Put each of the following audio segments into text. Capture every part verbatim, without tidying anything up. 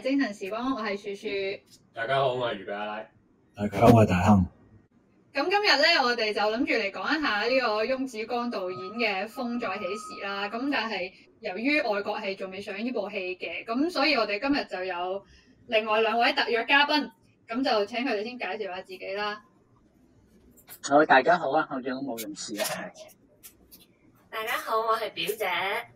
精神時光，我係樹樹。 大家好，我係魚比阿拉。 大家好，我係大亨。 咁今日咧，我哋就諗住嚟講一下呢個翁子光導演嘅《風再起時》啦。咁但係由於外國係仲未上呢部戲嘅，咁所以我哋今日就有另外兩位特約嘉賓，咁就請佢哋先介紹下自己啦。 好，大家好啊，我叫冇容士啊。 大家好，我係表姐。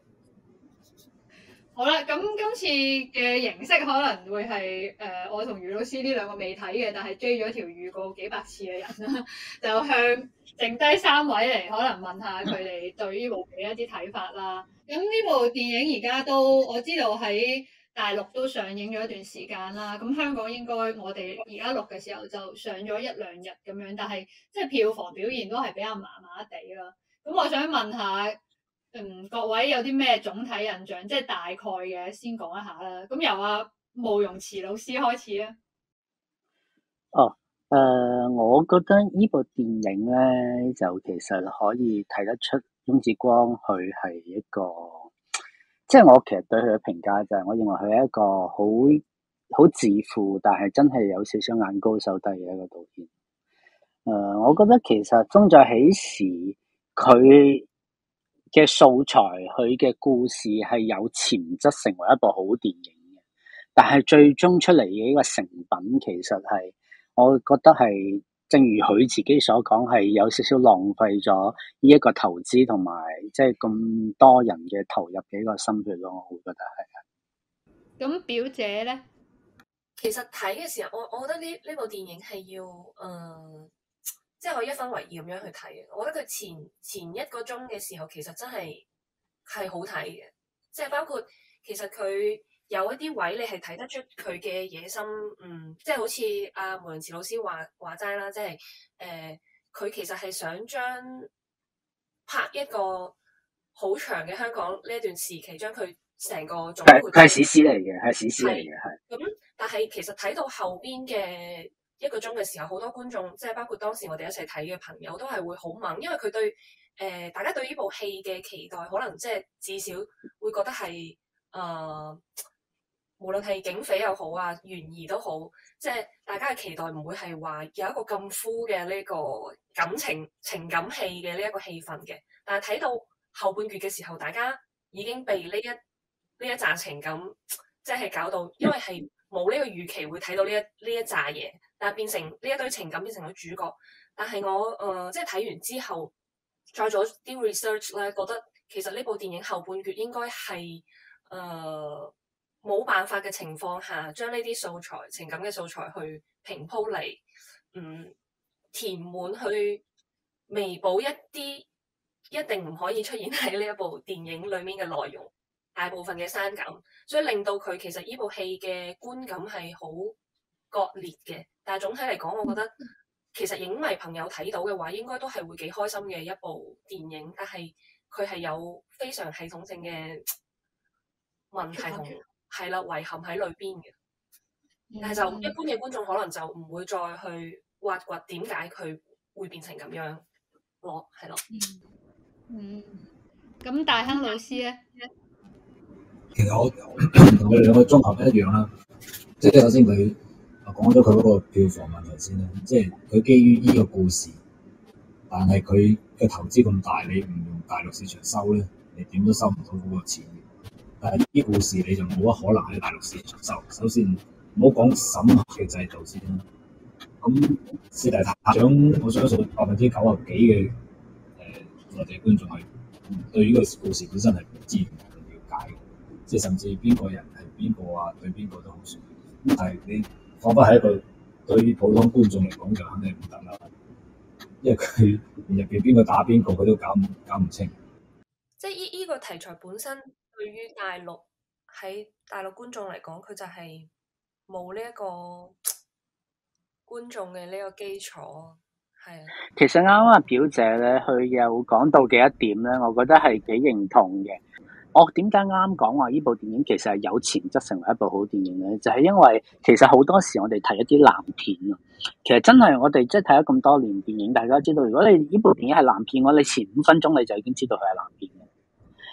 好啦，咁今次嘅形式可能會係誒、呃，我同余老師呢兩個未睇嘅，但係追咗條預告幾百次嘅人啦，就向剩低三位嚟，可能問下佢哋對呢部戲一啲睇法啦。咁呢部電影而家都我知道喺大陸都上映咗一段時間啦，咁香港應該我哋而家錄嘅時候就上咗一兩日咁樣，但係即係票房表現都係比較麻麻地啦。咁我想問下。嗯，各位有啲咩總體印象？即係大概嘅，先講一下啦。咁由阿慕容慈老師開始啊。 哦，誒、呃，我覺得呢部電影咧，就其實可以睇得出翁子光佢係一個，即係我其實對佢嘅評價就係，我認為佢係一個好好自負，但係真係有少少眼高手低嘅一個導演。誒、呃，我覺得其實《風再起時》佢嘅素材，佢嘅故事係有潛質成為一部好電影嘅，但係最終出嚟嘅呢個成品，其實係我覺得係正如佢自己所講，係有少少浪費咗呢一個投資同埋即係咁多人嘅投入嘅一個心血咯，我會覺得係。 咁表姐咧， 其實睇嘅時候，我我覺得呢呢部電影係要誒。呃即係我一分為二咁樣去睇嘅，我覺得佢前前一個鐘嘅時候其實真係係好睇嘅，即係包括其實佢有一啲位你係睇得出佢嘅野心，嗯，即係好似阿慕容慈老師話話齋啦，即係誒佢其實係想將拍一個好長嘅香港呢一段時期，將佢成個總括。 佢係史詩嚟嘅，係史詩嚟嘅，係。咁但係其實睇到後邊嘅一個鐘嘅時候，好多觀眾，即係包括當時我哋一齊睇嘅朋友，都係會好猛，因為佢對誒、呃、大家對呢部戲嘅期待，可能即係至少會覺得係誒、呃，無論係警匪又好啊，懸疑都好，即係大家嘅期待唔會係話有一個咁枯嘅呢個感情情感戲嘅呢一個氣氛嘅。但係睇到後半段嘅時候，大家已經被呢一呢一紮情感即係搞到，因為係冇呢個預期會睇到呢一呢一紮嘢。但係變成呢一堆情感變成咗主角，但係我誒、呃、即係睇完之後再做啲 research 咧，覺得其實呢部電影後半段應該係誒冇辦法嘅情況下，將呢啲素材情感嘅素材去平鋪嚟，嗯填滿去彌補一啲一定唔可以出現喺呢一部電影裡面嘅內容，大部分嘅刪減，所以令到佢其實呢部戲嘅觀感係好割裂嘅。但係總體嚟講，我覺得其實影迷朋友睇到嘅話，應該都係會幾開心嘅一部電影。但係佢係有非常系統性嘅問題同係啦遺憾喺裏邊嘅。但係就一般嘅觀眾可能就唔會再去挖掘點解佢會變成咁樣咯，係咯。 嗯，咁大亨老師咧， 其實我同佢哋兩個綜合一樣啦，即係首先佢。講咗佢嗰個票房問題先啦，即係佢基於呢個故事，但係佢嘅投資咁大，你唔用大陸市場收咧，你點都收唔到嗰個錢。但係呢啲故事你就冇乜可能喺大陸市場收。首先唔好講審核嘅制度先啦。咁四大塔獎，我相信百分之九十幾嘅誒內地觀眾係對呢個故事本身係唔知唔了解嘅，即係甚至邊個人係邊個啊，對邊個都好熟。咁但係你放翻喺一個對於普通觀眾嚟講就肯定唔得啦，因為佢入邊邊個打邊個佢都搞唔搞唔清。 即係依依個題材本身對於大陸喺大陸觀眾嚟講，佢就係冇呢一個觀眾嘅呢個基礎，係啊。 其實啱啱阿表姐咧，佢有講到嘅一點咧，我覺得係幾認同嘅。我點解啱講話呢部電影其實係有潛質成為一部好電影咧？就係、是、因為其實好多時我哋睇一啲爛片啊，其實真係我哋即係睇咗咁多年電影，大家知道如果你呢部電影係爛片嘅話，你前五分鐘你就已經知道佢係爛片嘅。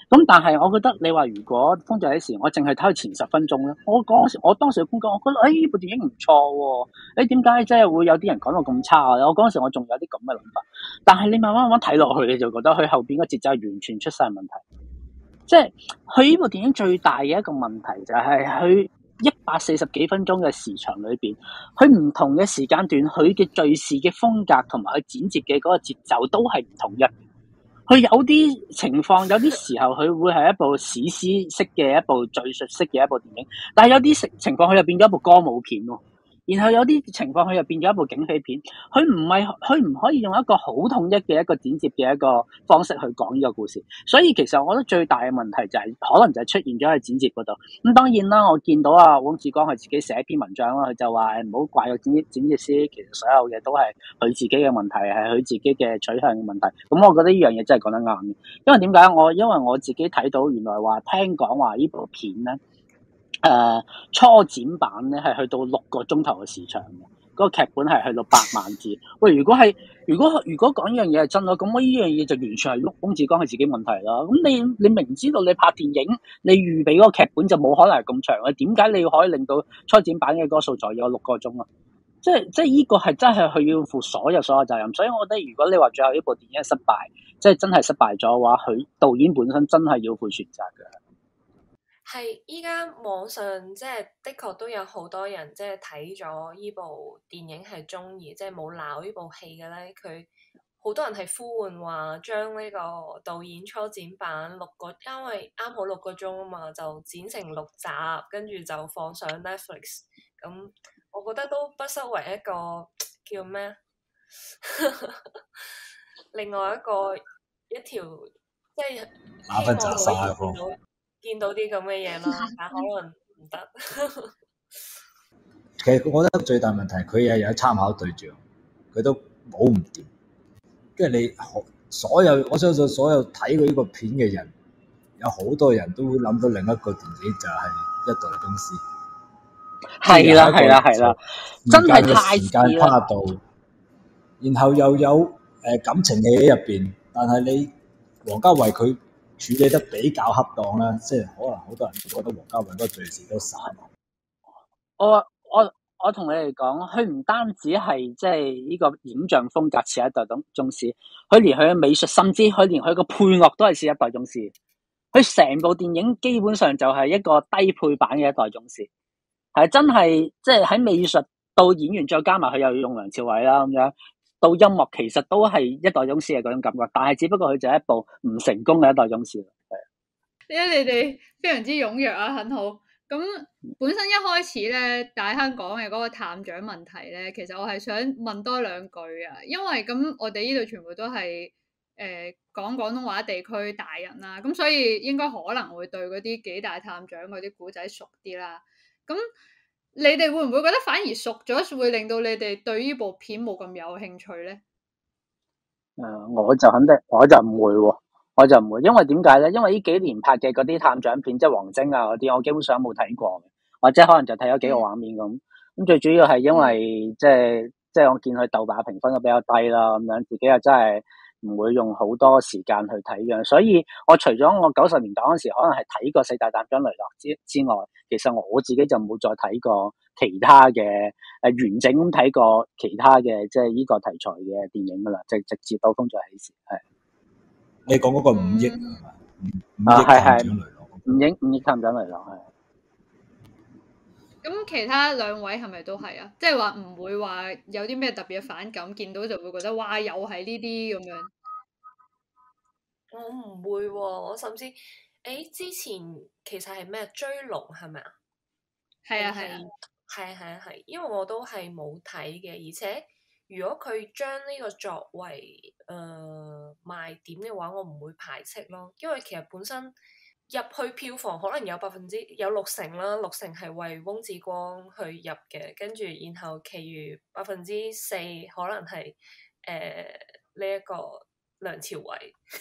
咁但係我覺得你話如果風再起時，我淨係睇佢前十分鐘咧，我嗰時我當時嘅觀感，我覺得誒呢、哎、部電影唔錯喎，誒點解即係會有啲人講到咁差啊？我嗰時我仲有啲咁嘅諗法，但係你慢慢慢慢睇落去，你就覺得佢後邊嘅節奏完全出晒問題。即係佢呢部電影最大嘅一個問題就係佢一百四十幾分鐘嘅時長裏邊，佢唔同嘅時間段，佢嘅敘事嘅風格同埋佢剪接嘅嗰個節奏都係唔統一。佢有啲情況，有啲時候佢會係一部史詩式嘅一部敘述式嘅一部電影，但係有啲情況佢又變咗一部歌舞片喎。然後有啲情況佢又變咗一部警匪片，佢唔係佢唔可以用一個好統一嘅一個剪接嘅一個方式去講呢個故事，所以其實我覺得最大嘅問題就係、是、可能就係出現咗喺剪接嗰度。咁當然啦，我見到啊黃志光佢自己寫一篇文章啦，佢就話誒唔好怪個剪接剪接師，其實所有嘢都係佢自己嘅問題，係佢自己嘅取向嘅問題。咁我覺得呢樣嘢真係講得啱嘅，因為點解我因為我自己睇到原來話聽講話呢部片咧。誒、呃，初剪版咧係去到六個鐘頭嘅時長嘅，嗰、那個劇本係去到八萬字。喂，如果係如果如果講呢樣嘢係真咯，咁我呢樣嘢就完全係翁子光係自己問題啦。咁你你明知道你拍電影，你預備嗰個劇本就冇可能係咁長嘅，點解你可以令到初剪版嘅嗰個素材有六個鐘啊？即係即係呢個係真係佢要負所有所有責任。所以我覺得如果你話最後呢部電影失敗，即係真係失敗咗嘅話，佢導演本身真係要負全責嘅。 係依家網上即係的確都有好多人即係睇咗依部電影係中意，即係冇鬧呢部戲嘅咧。佢好多人係呼喚話將呢個導演初剪版六個，因為啱好六個鐘啊嘛，就剪成六集，跟住就放上 Netflix。咁我覺得都不失為一個叫咩？另外一個一條即係打分砸晒見到啲咁嘅嘢咯，但可能唔得。 其實我覺得最大問題，佢又有參考對象，佢都冇唔掂。跟住你所有，我相信所有睇過呢個片嘅人，有好多人都會諗到另一個電影就係《一代宗師》。 係啦，係啦，係啦，真係太時間跨度，然後又有誒、呃、感情戲喺入邊，但係你王家衛佢處理得比較恰當啦，即係可能好多人覺得王家衛嗰個敘事都散。 我我我同你哋講，佢唔單止係即係呢個影像風格似一代宗宗師，佢連佢嘅美術，甚至佢連佢個配樂都係似一代宗師。佢成部電影基本上就係一個低配版嘅一代宗師，係真係即係喺美術到演員再加埋佢又要用梁朝偉啦咁樣，到音樂其實都係一代宗師嘅嗰種感覺，但係只不過佢就係一部唔成功嘅一代宗師。係， 因為你哋非常之踴躍啊，很好。咁本身一開始咧，大亨講嘅嗰個探長問題咧，其實我係想問多兩句啊，因為咁我哋呢度全部都係誒、呃、講廣東話地區大人啦，咁所以應該可能會對嗰啲幾大探長嗰啲古仔熟啲啦。咁你哋會唔會覺得反而熟咗會令到你哋對呢部片冇咁有興趣咧？ 誒、呃，我就肯定，我就唔會喎。我就唔會，因為點解咧？因為呢幾年拍嘅嗰啲探長片，即係王晶啊嗰啲，我基本上冇睇過，或者可能就睇咗幾個畫面咁。咁、嗯、最主要係因為即係即係我見佢豆瓣評分都比較低啦，咁樣自己又真係唔會用好多時間去睇嘅。所以我除咗我九十年代嗰時可能係睇過四大探長雷洛之之外，其實我自己就冇再睇過其他嘅誒、呃、完整咁睇過其他嘅即係呢個題材嘅電影噶啦，即係直至到風再起時係。 你講嗰個五億係嘛？五啊，係係探長雷洛， 五億五億探長雷洛係。 咁其他兩位係咪都係啊？即係話唔會話有啲咩特別嘅反感，見到就會覺得哇，又係呢啲咁樣。 我唔會喎、哦，我甚至誒、欸、之前其實係咩追龍係咪啊？ 係啊係啊係係啊係，因為我都係冇睇嘅，而且如果佢將呢個作為誒、呃、賣點嘅話，我唔會排斥咯，因為其實本身入去票房可能有百分之有六成啦，六成係為翁子光去入嘅，跟住然後其餘百分之四可能係誒呢一個梁朝偉，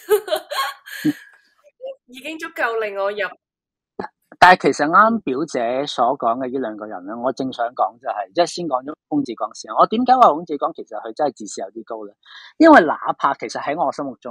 已經足夠令我入。 但係其實啱表姐所講嘅呢兩個人咧，我正想講就係、是，即係先講咗翁子光先。我點解話翁子光其實佢真係自視有啲高咧？因為哪怕其實喺我心目中，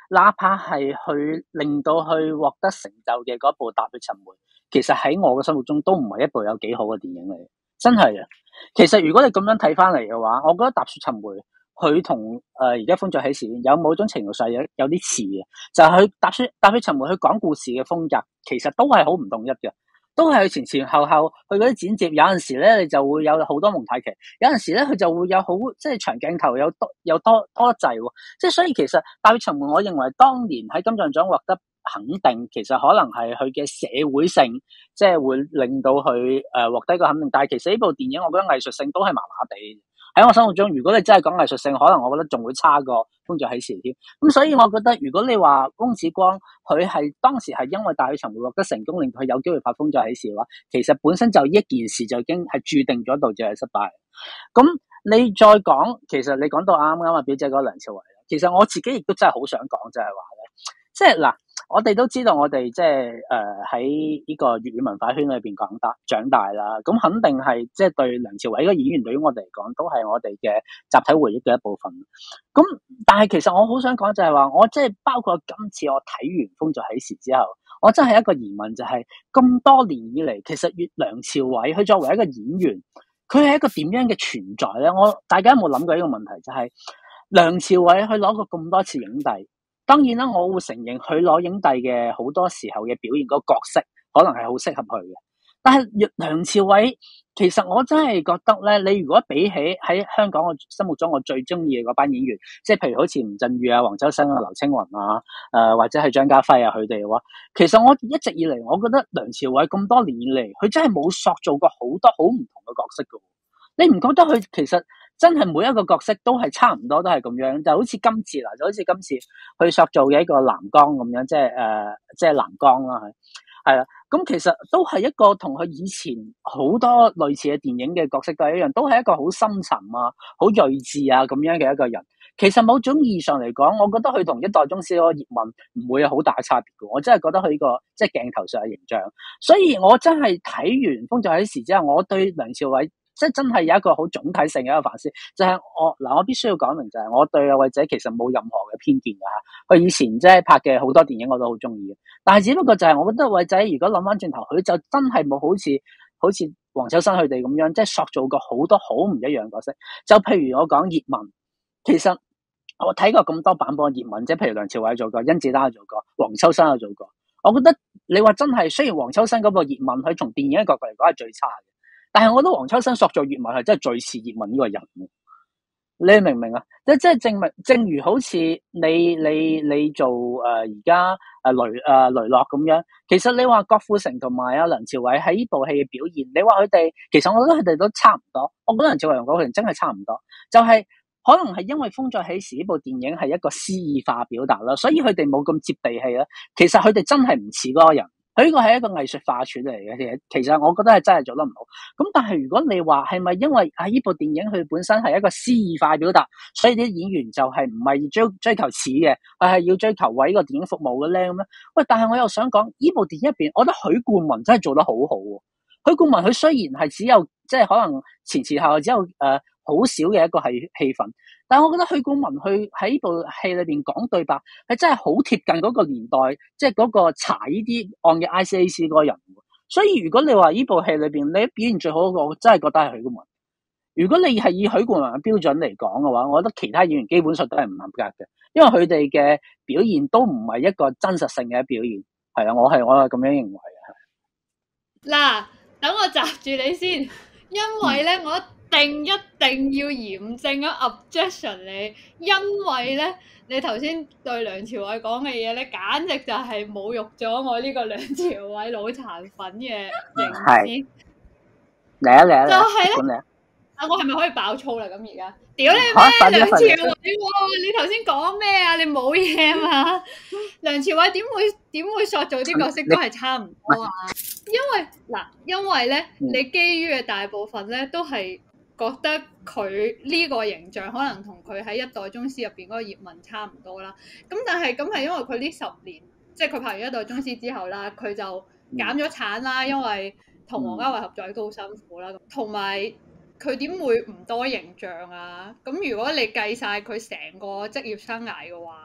哪怕係去令到去獲得成就嘅嗰部《踏血尋梅》，其實喺我嘅心目中都唔係一部有幾好嘅電影嚟，真係啊！其實如果你咁樣睇翻嚟嘅話，我覺得《踏血尋梅》佢同誒而家《風再起時》有某種程度上有有啲似嘅，就係佢《踏血踏血尋梅》佢講故事嘅風格，其實都係好唔統一嘅。都係前前後後，佢嗰啲剪接有陣時咧，你就會有好多蒙太奇；有陣時咧，佢就會有好即係長鏡頭，有多有多多得滯喎。即係所以其實《踏血尋梅》，我認為當年喺金像獎獲得肯定，其實可能係佢嘅社會性，即係會令到佢誒、呃、獲得一個肯定。但係其實呢部電影，我覺得藝術性都係麻麻地。喺我心目中，如果你真係講藝術性，可能我覺得仲會差過《風再起時》添。咁所以，我覺得如果你話翁子光佢係當時係因為《踏血尋梅》獲得成功，令佢有機會拍《風再起時》嘅話，其實本身就一件事就已經係注定咗導致係失敗。咁你再講，其實你講到啱啱啊，表姐嗰個梁朝偉，其實我自己亦都真係好想講，就係話咧，即係嗱。我哋都知道，我哋即係誒喺呢個粵語文化圈裏邊講大長大啦，咁肯定係即係對梁朝偉呢個演員，對於我哋嚟講，都係我哋嘅集體回憶嘅一部分。咁但係其實我好想講就係話，我即係包括今次我睇完《風再起時》之後，我真係一個疑問，就係咁多年以嚟，其實粵梁朝偉佢作為一個演員，佢係一個點樣嘅存在咧？我大家有冇諗過呢個問題？就係梁朝偉佢攞過咁多次影帝。當然啦，我會承認佢攞影帝嘅好多時候嘅表現個角色，可能係好適合佢嘅。但係梁朝偉，其實我真係覺得咧，你如果比起喺香港我心目中我最中意嘅嗰班演員，即係譬如好似吳鎮宇啊、黃秋生啊、劉青雲啊，誒、呃、或者係張家輝啊佢哋嘅話，其實我一直以嚟，我覺得梁朝偉咁多年以嚟，佢真係冇塑造過好多好唔同嘅角色㗎。你唔覺得佢其實真係每一個角色都係差唔多，都係咁樣，就好似今次嗱，就好似今次去塑造嘅一個藍剛咁樣，即係誒、呃，即係藍剛啦，係係啦。咁其實都係一個同佢以前好多類似嘅電影嘅角色都係一樣，都係一個好深沉啊、好睿智啊咁樣嘅一個人。其實某種意義上嚟講，我覺得佢同一代宗師嗰個葉問唔會有好大嘅差別嘅。我真係覺得佢呢、這個即係鏡頭上嘅形象，所以我真係睇完《風再起時》之後，我對梁朝偉。即係真係有一個好總體性嘅一個反思，就係、是、我嗱，我必須要講明就係我對阿偉仔其實冇任何嘅偏見嘅嚇。佢以前即係拍嘅好多電影我都好中意嘅，但係只不過就係我覺得偉仔如果諗翻轉頭，佢就真係冇好似好似黃秋生佢哋咁樣，即係塑造過好多好唔一樣嘅角色。就譬如我講葉問，其實我睇過咁多版本葉問，即係譬如梁朝偉做過，甄子丹做過，黃秋生有做過。我覺得你話真係，雖然黃秋生嗰個葉問佢從電影嘅角度嚟講係最差嘅。但係我覺得黃秋生塑造葉問係真係最似葉問呢個人，你明唔明啊？即係即係證明，正如好似你你你做誒而家誒雷誒、呃、雷洛咁樣，其實你話郭富城同埋阿梁朝偉喺呢部戲嘅表現，你話佢哋，其實我覺得佢哋都差唔多。我覺得梁朝偉同郭富城真係差唔多，就係、是、可能係因為《風再起時》呢部電影係一個詩意化表達啦，所以佢哋冇咁接地氣啦。其實佢哋真係唔似嗰個人。佢呢個係一個藝術化處嚟嘅，其實其實我覺得係真係做得唔好。咁但係如果你話係咪因為啊呢部電影佢本身係一個詩意化表達，所以啲演員就係唔係追追求似嘅，佢係要追求為呢個電影服務嘅咧咁樣？喂，但係我又想講呢部電影入邊，我覺得許冠文真係做得好好喎。許冠文佢雖然係只有即係可能前前後後只有誒好少嘅一個係戲份。但係我覺得許冠文去喺呢部戲裏邊講對白，係真係好貼近嗰個年代，即係嗰個查呢啲案嘅 I C A C 嗰個人。所以如果你話呢部戲裏邊你表現最好嗰個，我真係覺得係許冠文。如果你係以許冠文嘅標準嚟講嘅話，我覺得其他演員基本上都係唔合格嘅，因為佢哋嘅表現都唔係一個真實性嘅表現。係啊，我係我係咁樣認為嘅。 嗱，等我閘住你先，因為咧我。一定一定要嚴正啊 objection 你，因為咧你頭先對梁朝偉講嘅嘢咧，簡直就係侮辱咗我呢個梁朝偉腦殘粉嘅認知。 嚟啊嚟啊！ 就係咧，啊我係咪可以爆粗啦？咁而家，屌你咩梁朝偉？你頭先講咩啊？你冇嘢嘛？梁朝偉點會點會塑造啲角色都係差唔多啊？因為嗱，因為咧，你基於嘅大部分咧都係。覺得佢呢個形象可能同佢喺一代宗師入邊嗰個葉問差唔多啦。咁但係咁係因為佢呢十年，即係佢拍完一代宗師之後啦，佢就減咗產啦，因為同王家衛合作都好辛苦啦。同埋佢點會唔多形象啊？咁如果你計晒佢成個職業生涯嘅話，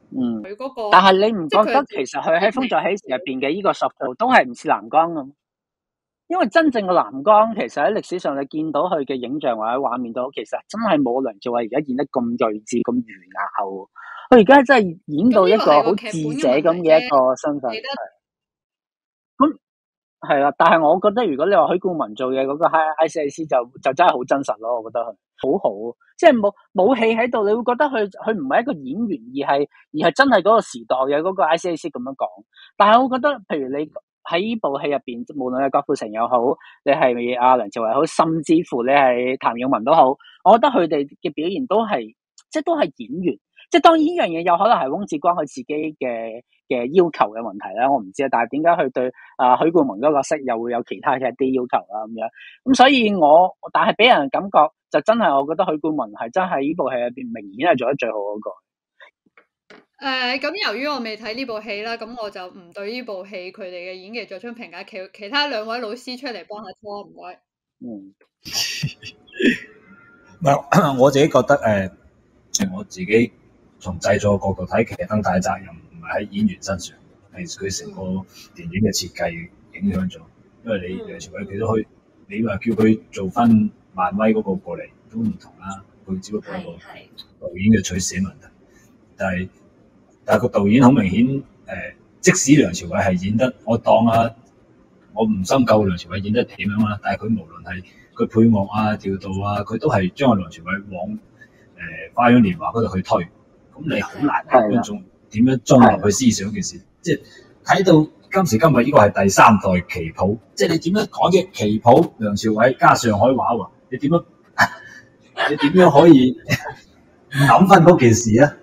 嗯， 佢嗰個， 但係你唔即係佢覺得其實佢喺《風再起時》入邊嘅呢個塑造都係唔似藍光咁？因為真正嘅藍光，其實喺歷史上你見到佢嘅影像或者畫面度，其實真係冇梁朝偉而家演得咁睿智、咁儒雅喎。佢而家真係演到一個好智者咁嘅一個身份。咁係啦，但係我覺得如果你話許冠文做嘅嗰個 I C A C 就就真係好真實咯，我覺得佢好好，即係冇冇戲喺度，你會覺得佢佢唔係一個演員，而係而係真係嗰個時代嘅嗰個 I C A C 咁樣講。但係我覺得，譬如你喺呢部戲入邊，無論係郭富城又好，你係阿梁朝偉好，甚至乎你係譚耀文都好，我覺得佢哋嘅表現都係即係都係演員。即係當然呢樣嘢有可能係翁志光佢自己嘅嘅要求嘅問題啦，我唔知啊。但係點解佢對啊、呃、許冠文嗰個角色又會有其他嘅一啲要求啦咁樣？咁所以我但係俾人感覺就真係，我覺得許冠文係真係呢部戲入邊明顯係做得最好嗰個。 誒咁、呃，由於我未睇呢部戲啦，咁我就唔對呢部戲佢哋嘅演技作出評價。其其他兩位老師出嚟幫下拖，唔該。 嗯。 唔係，我自己覺得誒、呃，我自己從製作角度睇，其實更大責任唔係喺演員身上，係佢成個電影嘅設計影響咗。因為你梁朝偉佢都可以，你話叫佢做翻漫威嗰個過嚟都唔同啦，佢只不過係個導演嘅取捨問題。但係但係個導演好明顯誒、呃，即使梁朝偉係演得，我當啊，我唔深究梁朝偉演得點樣啦，但係佢無論係佢配樂啊、調度啊，佢都係將個梁朝偉往誒《花樣年華》嗰度去推。咁你好難喺觀眾點樣綜合去思想件事，即係睇到今時今日呢個係第三代旗袍，即係你點樣講嘅旗袍梁朝偉加上海話喎？你點樣你點樣可以諗翻嗰件事啊？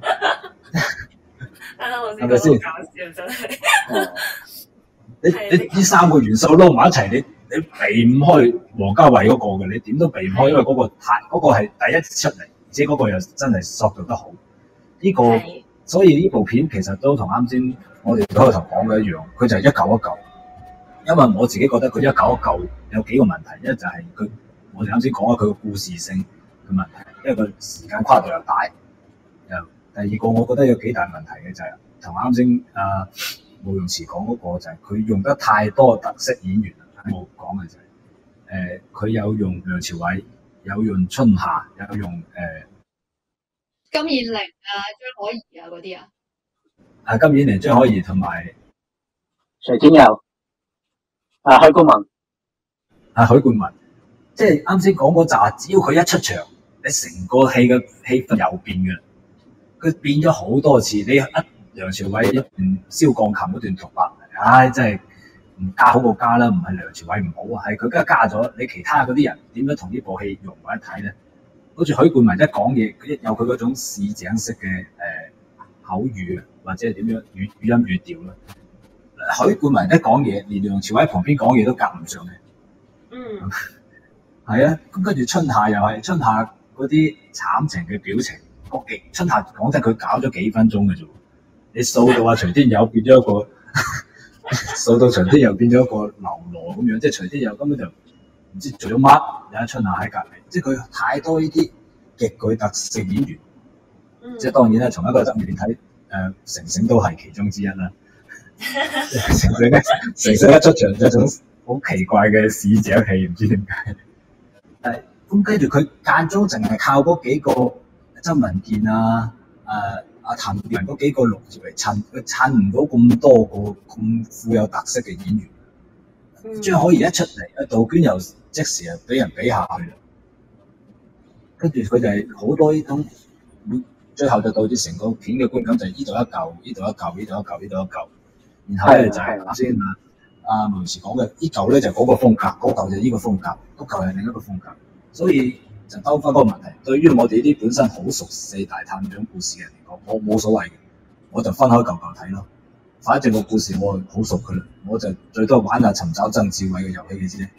係咪先？ 搞笑真係。 你你呢三個元素撈埋一齊，你你避唔開王家衛嗰個嘅，你點都避唔開，因為嗰個太嗰個係第一次出嚟，而且嗰個又真係塑造得好。呢、這個所以呢部片其實都同啱先我哋開頭講嘅一樣，佢就係一舊一舊。因為我自己覺得佢一舊一舊有幾個問題，一就係佢我哋啱先講嘅佢個故事性嘅問題，因為個時間跨度又大。又第二個我覺得有幾大問題嘅就係同啱先啊慕容慈講嗰個就係佢用得太多特色演員啦。我講嘅就係誒佢有用梁朝偉，有用春夏，有用誒。呃金燕玲啊、張可頤啊嗰啲啊， 啊金燕玲、張可頤同埋徐天佑、啊許冠文、 啊許冠文，即係啱先講嗰扎，只要佢一出場，你成個戲嘅氣氛又變嘅。佢變咗好多次，你一梁朝偉一段燒鋼琴嗰段獨白，唉、哎，真係唔加好過加啦，唔係梁朝偉唔好啊，係佢梗係加咗。你其他嗰啲人點樣同呢部戲融為一體咧？好似許冠文一講嘢，佢有佢嗰種市井式嘅誒、呃、口語，或者係點樣語語音語調啦。許冠文一講嘢，連梁朝偉喺旁邊講嘢都夾唔上嘅。 嗯， 係啊，咁跟住春夏又係春夏嗰啲慘情嘅表情，個幾春夏講真，佢搞咗幾分鐘嘅啫。你掃到啊，徐天佑變咗一個，掃到徐天佑變咗一個流羅咁樣，即係徐天佑根本就唔知做咗乜，有一春夏喺隔離。即係佢太多呢啲極具特色演員，嗯、即係當然啦，從一個側面睇，誒、呃、成成都係其中之一啦。成成咧，成成一出場就一種好奇怪嘅市井氣，唔知點解。誒咁跟住佢間中淨係靠嗰幾個周文健啊、誒阿譚耀文嗰幾個六字嚟襯，佢襯唔到咁多個咁富有特色嘅演員。張可頤一出嚟，阿杜娟又即時係俾人比下去啦。跟住佢就係好多呢種，最後就導致成個片嘅觀感就係依度一嚿，依度一嚿，依度一嚿，依度一嚿。然後咧就係啱先啊，阿梅時講嘅，依嚿咧就嗰個風格，嗰嚿就依個風格，嗰嚿係另一個風格。所以就兜翻嗰個問題。對於我哋呢啲本身好熟四大探長故事嘅人嚟講，我冇所謂嘅，我就分開嚿嚿睇咯。反正個故事我好熟嘅啦，我就最多玩下尋找曾志偉嘅遊戲嘅啫。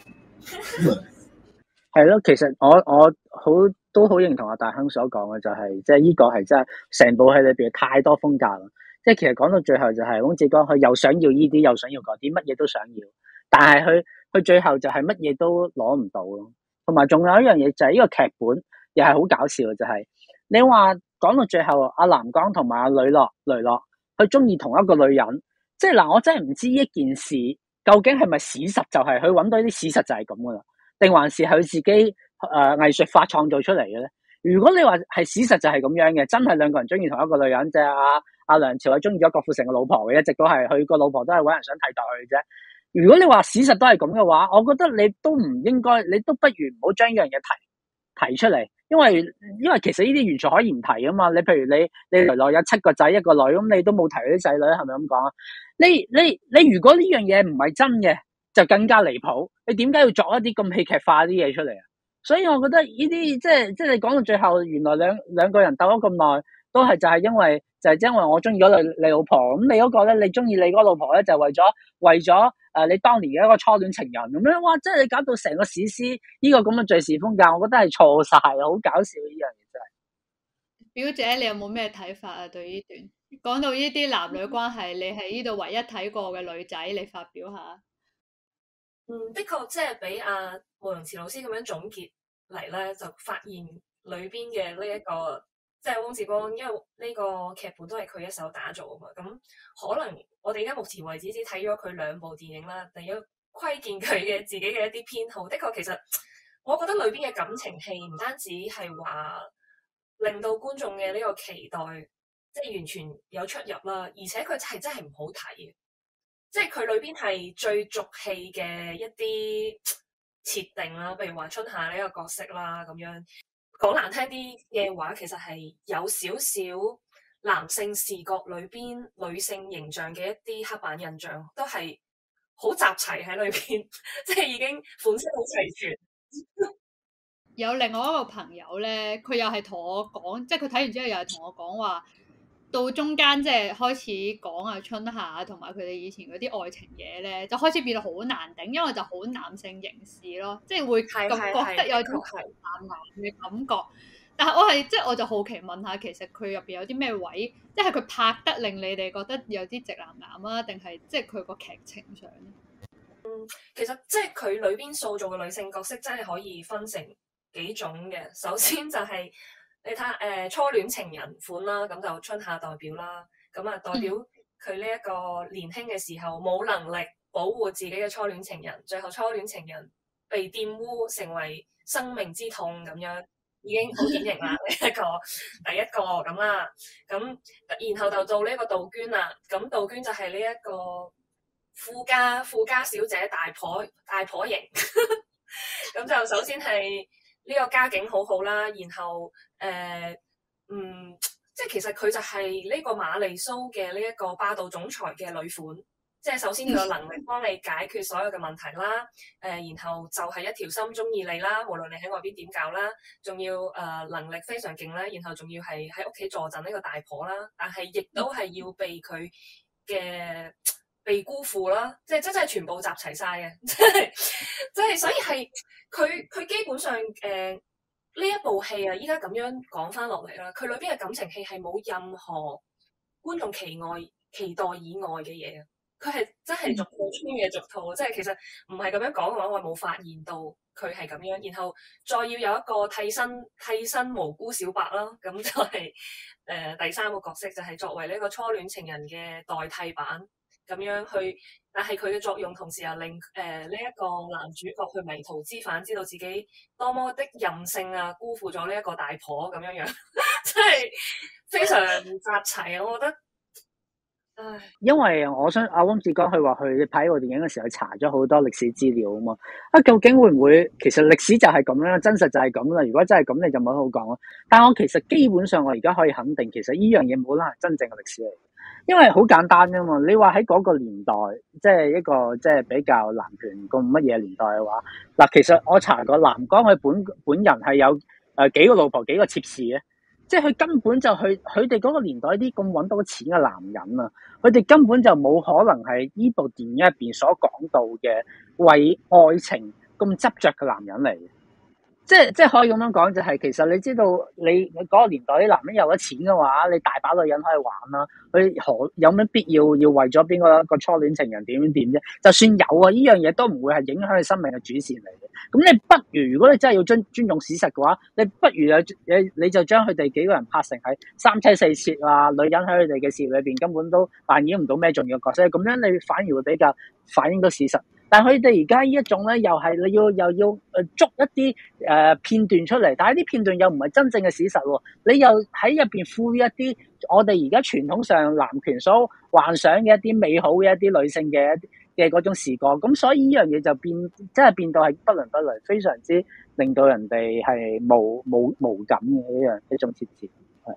係咯，其實我我好都好認同阿大亨所講嘅，就係即係呢個係真係成部戲裏邊太多風格啦。即係其實講到最後就係翁志光佢又想要呢啲，又想要嗰啲，乜嘢都想要，但係佢佢最後就係乜嘢都攞唔到咯。同埋仲有一樣嘢就係呢個劇本又係好搞笑嘅，就係你話講到最後，阿藍剛同埋阿雷洛雷洛，佢中意同一個女人，即係嗱，我真係唔知一件事究竟係咪史實，就係佢揾到啲史實就係咁噶啦，定還是佢自己誒、呃、藝術化創造出嚟嘅咧？如果你話係史實就係咁樣嘅，真係兩個人中意同一個女人，即係阿阿梁朝偉中意咗郭富城嘅老婆嘅，一直都係佢個老婆都係揾人想替代佢啫。如果你話史實都係咁嘅話，我覺得你都唔應該，你都不如唔好將呢樣嘢提提出嚟，因為因為其實呢啲完全可以唔提啊嘛。你譬如你你雷洛有七個仔一個女，咁你都冇提佢啲仔女，係咪咁講啊？你你你如果呢樣嘢唔係真嘅，就更加離譜。你點解要作一啲咁戲劇化啲嘢出嚟啊？所以我覺得呢啲即係即係你講到最後，原來兩兩個人鬥咗咁耐，都係就係因為就係、是、因為我中意咗你你老婆，咁你嗰個咧，你中意你嗰個老婆咧，就係為咗為咗誒、呃、你當年嘅一個初戀情人咁樣，哇！即係你搞到成個史詩呢個咁嘅敘事風格，我覺得係錯晒，好搞笑呢樣嘢真係。 表姐，你有冇咩睇法啊？對呢段講到呢啲男女關係，你係呢度唯一睇過嘅女仔，你發表下。 嗯，的確即係俾阿慕容慈老師咁樣總結嚟咧，就發現裏邊嘅呢一個即係翁子光，因為呢個劇本都係佢一手打造啊嘛。咁可能我哋而家目前為止只睇咗佢兩部電影啦，第一窺見佢嘅自己嘅一啲偏好。的確，其實我覺得裏邊嘅感情戲唔單止係話令到觀眾嘅呢個期待即係完全有出入啦，而且佢係真係唔好睇嘅。即係佢裏邊係最俗氣嘅一啲設定啦，譬如話春夏呢個角色啦，咁樣講難聽啲嘅話，其實係有少少男性視覺裏邊女性形象嘅一啲刻板印象，都係好集齊喺裏邊，即係已經款式好齊全。 有另外一個朋友咧，佢又係同我講，即係佢睇完之後又係同我講話。到中間即係開始講啊春夏同埋佢哋以前嗰啲愛情嘢咧，就開始變到好難頂，因為就好男性凝視咯，即係會咁覺得有啲男男嘅感覺。但係我係即係我就好奇問下，其實佢入邊有啲咩位，即係佢拍得令你哋覺得有啲直男癌啊，定係即係佢個劇情上咧？ 嗯，其實即係佢裏邊塑造嘅女性角色真係可以分成幾種嘅。首先就係、是。你睇下誒初戀情人款啦，咁就春夏代表啦，咁啊代表佢呢一個年輕嘅時候冇能力保護自己嘅初戀情人，最後初戀情人被玷污成為生命之痛咁樣，已經好典型啦。呢一個第一個咁啦，咁然後就到呢一個杜鵑啦，咁杜鵑就係呢一個富家富家小姐大婆大婆型，咁就首先係。呢個家境好好啦，然後誒、呃，嗯，即係其實佢就係呢個瑪麗蘇嘅呢一個霸道總裁嘅女款，即係首先佢有能力幫你解決所有嘅問題啦，誒、呃，然後就係一條心中意你啦，無論你喺外邊點搞啦，仲要誒、呃、能力非常勁啦，然後仲要係喺屋企坐鎮呢個大婆啦，但係亦都係要被佢嘅被辜負啦，即係真真係全部集齊晒嘅，即係即係所以係。佢佢基本上誒呢、呃、一部戲啊，依家咁樣講翻落嚟啦，佢裏邊嘅感情戲係冇任何觀眾期外期待以外嘅嘢，佢係真係逐套穿嘅逐套，即係其實唔係咁樣講嘅話，我冇發現到佢係咁樣，然後再要有一個替身替身無辜小白啦，咁就係、是、誒、呃、第三個角色就係、是、作為呢個初戀情人嘅代替版咁樣去。但係佢嘅作用，同時又令誒呢一個男主角去迷途知返，知道自己多麼的任性啊，辜負咗呢一個大婆咁樣樣，真係非常集齊啊！我覺得，唉，因為我想阿翁子光佢話佢拍呢部電影嘅時候，查咗好多歷史資料啊嘛。啊，究竟會唔會其實歷史就係咁樣，真實就係咁啦？如果真係咁，你就冇好講咯。但係我其實基本上我而家可以肯定，其實呢樣嘢冇可能係真正嘅歷史嚟。因為好簡單啫嘛，你話喺嗰個年代，即係一個即係比較男權咁乜嘢年代嘅話，嗱，其實我查過藍剛佢本本人係有誒幾個老婆幾個妾侍嘅，即係佢根本就去佢哋嗰個年代啲咁搵到錢嘅男人啊，佢哋根本就冇可能係呢部電影入邊所講到嘅為愛情咁執着嘅男人嚟嘅。 即係即係可以咁樣講，就係其實你知道你嗰個年代啲男人有咗錢嘅話，你大把女人可以玩啦。佢何有咩必要要為咗邊個個初戀情人點點點啫？就算有啊，呢樣嘢都唔會係影響佢生命嘅主線嚟嘅。咁你不如，如果你真係要尊尊重史實嘅話，你不如你你就將佢哋幾個人拍成係三妻四妾啊，女人喺佢哋嘅事業裏邊根本都扮演唔到咩重要角色，咁樣你反而會比較反映到事實。但係佢哋而家呢一種咧，又係你要又要誒捉一啲誒、呃、片段出嚟，但係啲片段又唔係真正嘅史實喎，你又喺入邊賦予一啲我哋而家傳統上男權所幻想嘅一啲美好嘅一啲女性嘅一嘅嗰種視覺，咁所以呢樣嘢就變真係變到係不倫不類，非常之令到人哋係冇冇無感嘅呢樣一種設置。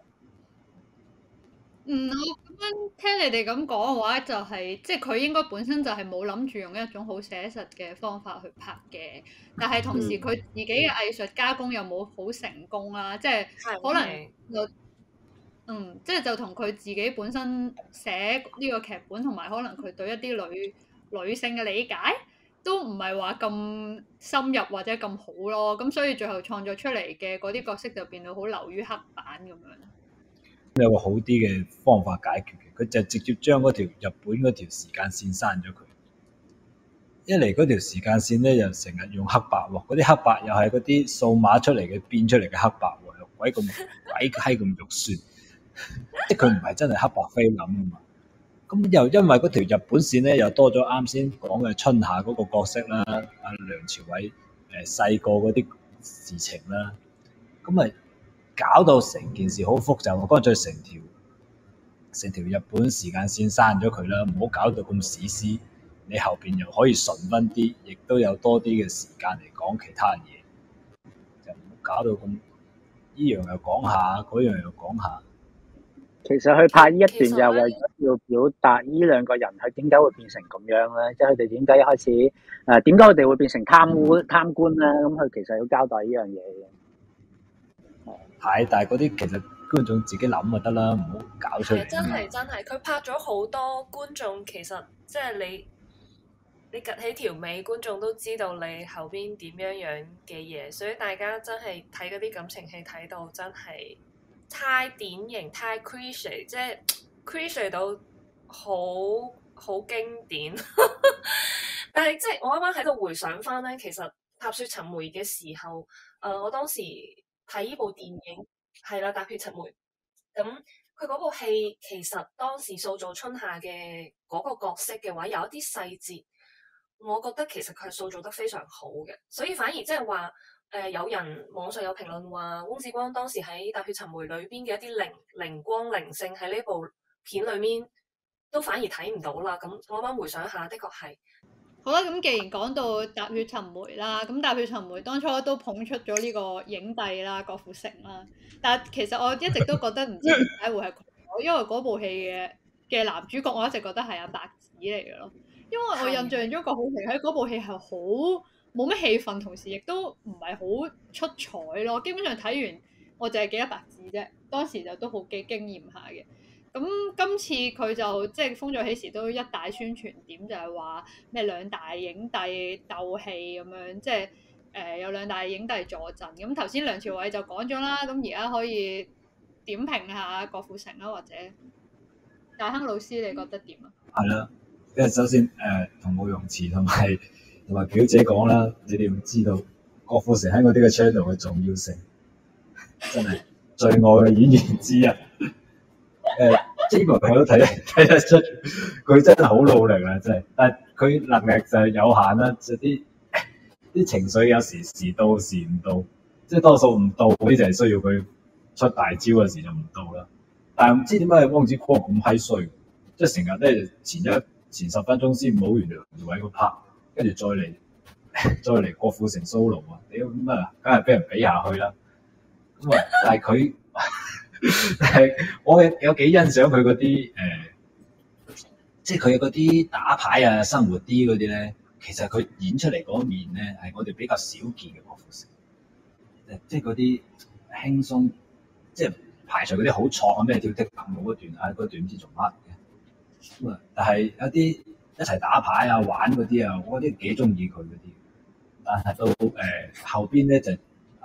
嗯，我咁樣聽你哋咁講嘅話，就係、是、即係佢應該本身就係冇諗住用一種好寫實嘅方法去拍嘅，但係同時佢自己嘅藝術加工又冇好成功啦，即係可能就嗯，即係就同佢自己本身寫呢個劇本，同埋可能佢對一啲女女性嘅理解都唔係話咁深入或者咁好咯，咁所以最後創作出嚟嘅嗰啲角色就變到好流於黑板咁樣。 有個好啲嘅方法解決嘅，佢就直接將嗰條日本嗰條時間線刪咗佢。一嚟嗰條時間線咧，又成日用黑白喎，嗰啲黑白又係嗰啲數碼出嚟嘅變出嚟嘅黑白喎，又鬼咁鬼閪咁肉酸，即係佢唔係真係黑白菲林啊嘛。咁又因為嗰條日本線咧，又多咗啱先講嘅春夏嗰個角色啦，阿梁朝偉誒細個嗰啲事情啦，咁咪搞到成件事好複雜，我乾脆成條成條日本時間線刪咗佢啦，唔好搞到咁史詩。你後邊又可以順分啲，亦都有多啲嘅時間嚟講其他嘢，就唔好搞到咁呢樣又講下，嗰樣又講下。 其實佢拍呢一段就係為咗要表達呢兩個人佢點解會變成咁樣咧，即係佢哋點解一開始誒點解佢哋會變成貪污貪官咧？咁佢其實要交代呢樣嘢嘅。 係，但係嗰啲其實觀眾自己諗就得啦，唔好搞出嚟。 真係真係，佢拍咗好多觀眾，其實即係你你趌起條尾，觀眾都知道你後邊點樣樣嘅嘢，所以大家真係睇嗰啲感情戲睇到真係太典型、太 cliche， 即係 cliche 到好好經典。但係即係我啱啱喺度回想翻咧，其實《踏雪尋梅》嘅時候，誒、呃、我當時睇呢部電影係啦，《踏雪尋梅》咁佢嗰部戲其實當時塑造春夏嘅嗰個角色嘅話，有一啲細節，我覺得其實佢係塑造得非常好嘅，所以反而即係話誒有人網上有評論話，翁子光當時喺《踏雪尋梅》裏邊嘅一啲靈靈光靈性喺呢部片裏面都反而睇唔到啦。咁我啱啱回想下，的確係。 好啦，咁既然講到《踏雪尋梅》啦，咁《踏雪尋梅》當初都捧出咗呢個影帝啦，郭富城啦。但係其實我一直都覺得唔知點解會係佢，因為嗰部戲嘅嘅男主角我一直覺得係阿白只嚟嘅咯。因為我印象中郭富城喺嗰部戲係好冇乜戲份，同時亦都唔係好出彩咯。基本上睇完我淨係記得白只啫，當時就都好幾驚豔下嘅。咁今次佢就即係風再起時都一大宣傳點，就係話咩兩大影帝鬥戲咁樣，即係誒、呃、有兩大影帝助陣。咁頭先梁朝偉就講咗啦，咁而家可以點評下郭富城啦，或者大亨老師你覺得點啊？ 係啦，因為首先誒同慕容慈同埋同埋表姐講啦，你哋要知道郭富城喺我呢個 channel 嘅重要性，真係最愛嘅演員之一。誒，呢個佢都睇睇得出，佢真係好努力啦，真係。但係佢能力就係有限啦，即係啲啲情緒有時時到時唔到，即係多數唔到嗰啲就係需要佢出大招嘅時就唔到啦。但係唔知點解汪子光咁閪衰，即係成日咧前一前十分鐘先冇完梁朝偉個 part，跟住再嚟再嚟郭富城 solo 啊，屌咁啊，梗係俾人比下去啦。咁啊，但係佢。但係我有有幾欣賞佢嗰啲誒，即係佢嗰啲打牌啊、生活啲嗰啲咧，其實佢演出嚟嗰面咧係我哋比較少見嘅郭富城，即係嗰啲輕鬆，即係排除嗰啲好挫啊咩跳踢踏舞嗰段啊，嗰段唔知做乜嘅。咁啊，但係有啲一齊打牌啊、玩嗰啲啊，我啲幾中意佢嗰啲。但係到誒、呃、後邊咧就阿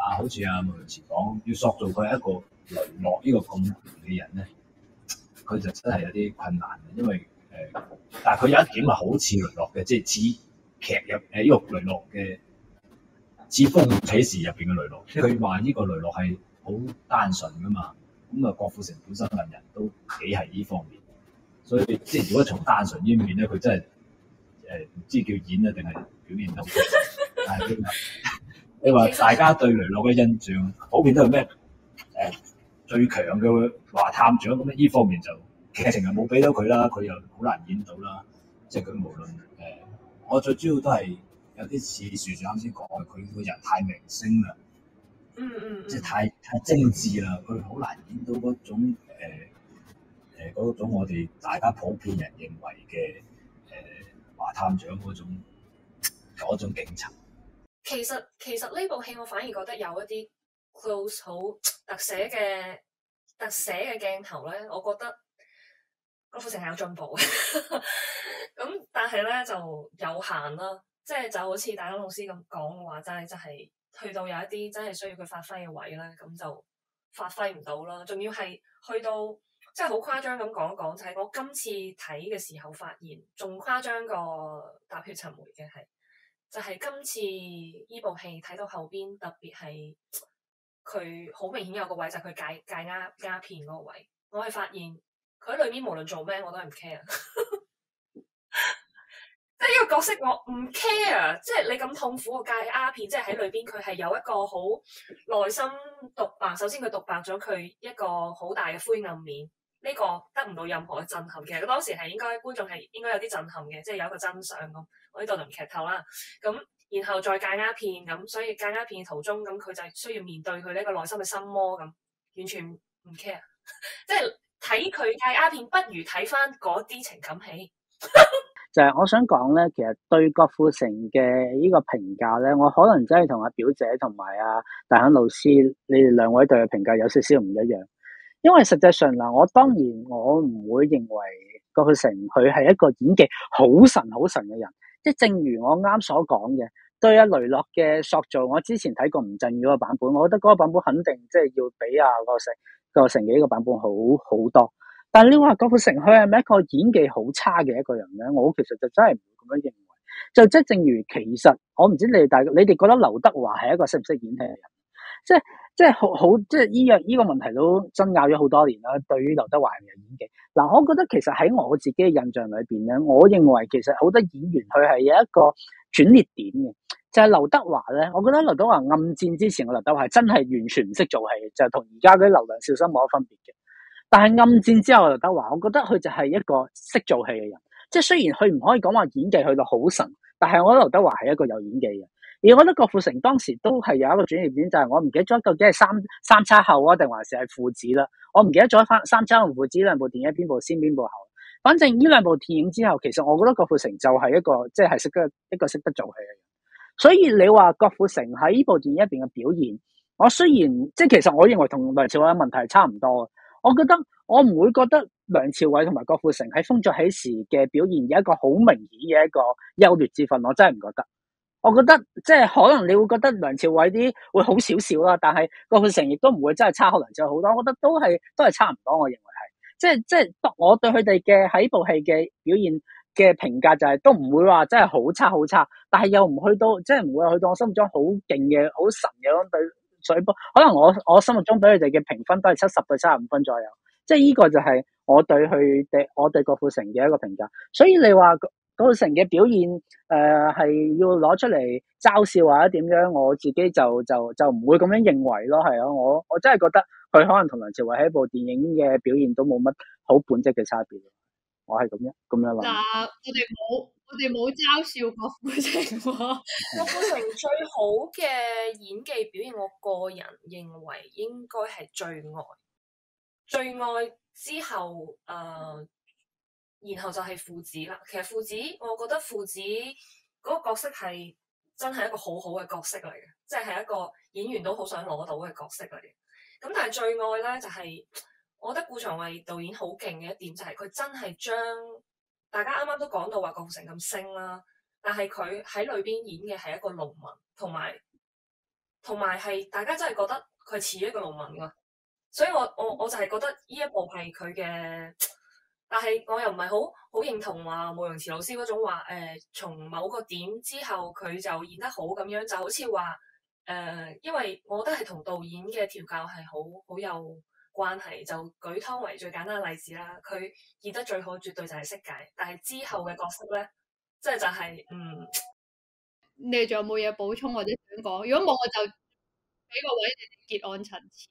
啊，好似阿梅倫慈講，要塑造佢係一個雷洛呢個咁嘅人咧，佢就真係有啲困難嘅，因為誒、呃，但係佢有一點係好似雷洛嘅，即係似劇入誒呢個雷洛嘅似《風起時》入邊嘅雷洛，即係佢話呢個雷洛係好單純噶嘛，咁啊郭富城本身個人都幾係呢方面，所以即係如果從單純呢面咧，佢真係誒唔知叫演啊定係表現到，但係你話大家對雷洛嘅印象普遍都係咩誒最強嘅華探長咁咧？呢方面就劇情又冇俾到佢啦，佢又好難演到啦。即係佢無論誒、呃，我最主要都係有啲似樹長啱先講嘅，佢個人太明星啦， 嗯嗯， 即係太太精緻啦，佢好難演到嗰種誒誒嗰種我哋大家普遍人認為嘅誒華探長嗰種嗰種警察。 其實其實呢部戲我反而覺得有一啲 close 好特寫嘅特寫嘅鏡頭咧，我覺得郭富城係有進步嘅。咁但係咧就有限啦，即係就好似大家老師咁講嘅話，真係真係去到有一啲真係需要佢發揮嘅位咧，咁就發揮唔到啦。仲要係去到即係好誇張咁講一講，就係、是、我今次睇嘅時候發現，仲誇張過踏血尋梅嘅係。就係今次依部戲睇到後邊，特別係佢好明顯有個位，就係佢戒戒鴉鴉片嗰個位。我係發現佢喺裏面無論做咩，我都係唔 care。即係呢個角色我唔 care，即係你咁痛苦個戒鴉片，即係喺裏邊佢係有一個好內心獨白。首先佢獨白咗佢一個好大嘅灰暗面，呢、這個得唔到任何嘅震撼嘅。佢當時係應該觀眾係應該有啲震撼嘅，即係有一個真相咁。我呢度就唔劇透啦。咁然後再戒鴉片咁，所以戒鴉片嘅途中咁，佢就需要面對佢呢個內心嘅心魔咁，完全唔 care。即係睇佢戒鴉片，不如睇翻嗰啲情感戲。 就係我想講咧，其實對郭富城嘅呢個評價咧，我可能真係同阿表姐同埋阿大肯老師，你哋兩位對嘅評價有少少唔一樣。因為實際上嗱，我當然我唔會認為郭富城佢係一個演技好神好神嘅人。即係正如我啱所講嘅，對阿雷洛嘅塑造，我之前睇過吳鎮宇嗰個版本，我覺得嗰個版本肯定即係要比阿郭成郭成嘅呢個版本好好多。但係你話郭富城佢係咪一個演技好差嘅一個人咧？我其實就真係唔會咁樣認為。就即係正如其實我唔知你哋大，你哋覺得劉德華係一個識唔識演戲嘅人？即係即係好好即係呢樣呢個問題都爭拗咗好多年啦。對於劉德華嘅演技，嗱，我覺得其實喺我自己嘅印象裏邊咧，我認為其實好多演員佢係有一個轉捩點嘅，就係劉德華咧。我覺得劉德華暗戰之前嘅劉德華真係完全唔識做戲，就同而家嗰啲流量小生冇乜分別嘅。但係暗戰之後嘅劉德華，我覺得佢就係一個識做戲嘅人。即係雖然佢唔可以講話演技去到好神，但係我覺得劉德華係一個有演技嘅。而我覺得郭富城當時都係有一個轉捩點，就係、是、我唔記得咗究竟係三三叉后啊，定還是係父子啦。我唔記得咗翻三叉同父子兩部電影邊部先邊部後。反正呢兩部電影之後，其實我覺得郭富城就係一個即係識得一個識得做戲嘅人。所以你話郭富城喺呢部電影入邊嘅表現，我雖然即係其實我認為同梁朝偉嘅問題係差唔多。我覺得我唔會覺得梁朝偉同埋郭富城喺《風作起時》嘅表現有一個好明顯嘅一個優劣之分，我真係唔覺得。我覺得即係可能你會覺得梁朝偉啲會好少少啦，但係郭富城亦都唔會真係差過梁朝偉好多。我覺得都係都係差唔多。我認為係即係即係我對佢哋嘅喺部戲嘅表現嘅評價就係、是、都唔會話真係好差好差，但係又唔去到即係唔會去到我心目中好勁嘅好神嘅嗰對水波。可能我我心目中俾佢哋嘅評分都係七十到七十五分左右。即係呢個就係我對佢哋我對郭富城嘅一個評價。所以你話郭富城嘅表現誒係、呃、要攞出嚟嘲笑或者點樣，我自己就就就唔會咁樣認為咯。係啊，我我真係覺得佢可能同梁朝偉喺一部電影嘅表現都冇乜好本質嘅差別。我係咁樣咁樣諗。 嗱，我哋冇我哋冇嘲笑郭富城喎。 郭富城最好嘅演技表現，我個人認為應該係最愛。最愛之後，誒、呃，然後就係父子啦。其實父子，我覺得父子嗰個角色係真係一個好好嘅角色嚟嘅，即係係一個演員都好想攞到嘅角色嚟嘅。咁但係最愛咧，就係、是、我覺得顧長衛導演好勁嘅一點就係佢真係將大家啱啱都講到話郭富城咁星啦，但係佢喺裏邊演嘅係一個農民，同埋同埋係大家真係覺得佢似一個農民噶，所以我我我就係覺得呢一部係佢嘅，但係我又唔係好好認同話慕容慈老師嗰種話誒，從、呃、某個點之後佢就演得好咁樣，就好似話誒，因為我覺得係同導演嘅調教係好好有關係。就舉湯唯最簡單嘅例子啦，佢演得最好絕對就係色戒，但係之後嘅角色咧，即係就係、是、嗯。 你哋仲有冇嘢補充或者想講？如果冇，我就俾個位你哋結案陳詞。